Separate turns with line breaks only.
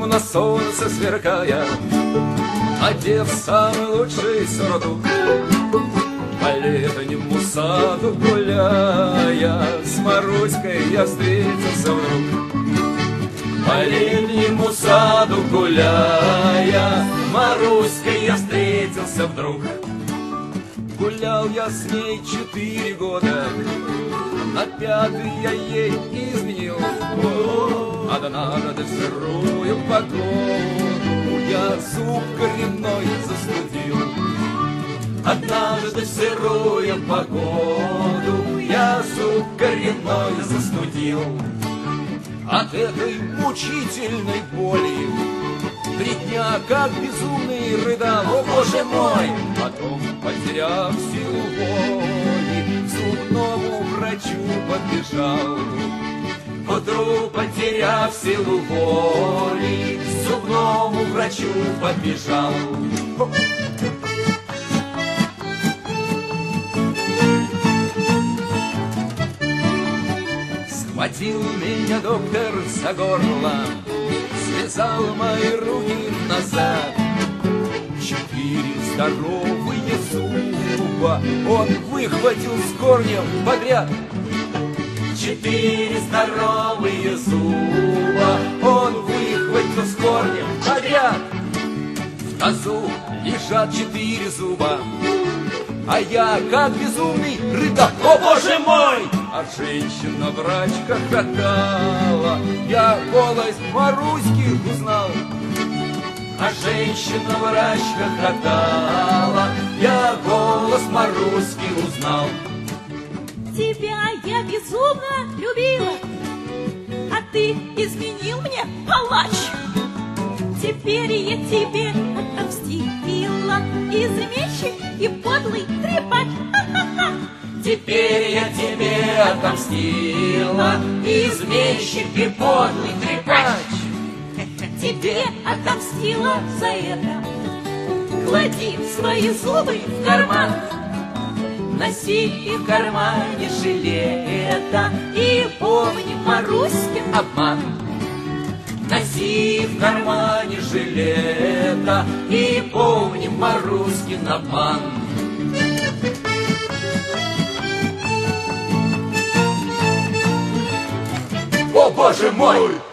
на солнце сверкая, одев самый лучший сюртук, по летнему саду гуляя, с Маруськой я встретился вдруг. По летнему саду гуляя, Маруськой я встретился вдруг. Гулял я с ней 4 года, на 5-й я ей изменил. Однажды в сырую погоду я зуб коренной застудил. Однажды в сырую погоду я зуб коренной застудил. От этой мучительной боли 3 дня как безумный рыдал, о боже мой! Потом, потеряв силу воли, к зубному врачу подбежал. Утру, потеряв силу воли, к зубному врачу подбежал. Схватил меня доктор за горло, связал мои руки назад. 4 здоровые зуба он выхватил с корнем подряд. 4 здоровые зуба он выхватил с корнем подряд. В тазу лежат 4 зуба, а я, как безумный, рыдал, о боже мой! А женщина-врач хохотала, я голос Маруськи узнал. А женщина-врач хохотала, я голос Маруськи узнал.
Тебя я безумно любила, а ты изменил мне, палач. Теперь я тебе отомстила, изменщик и подлый трепач.
Теперь я тебе отомстила, изменщик и подлый трепач.
Тебе отомстила за это. Клади свои зубы в карман,
носи и в кармане жилета, и помни Маруськин обман. Носи в кармане жилета, и помни Маруськин обман. О, боже мой!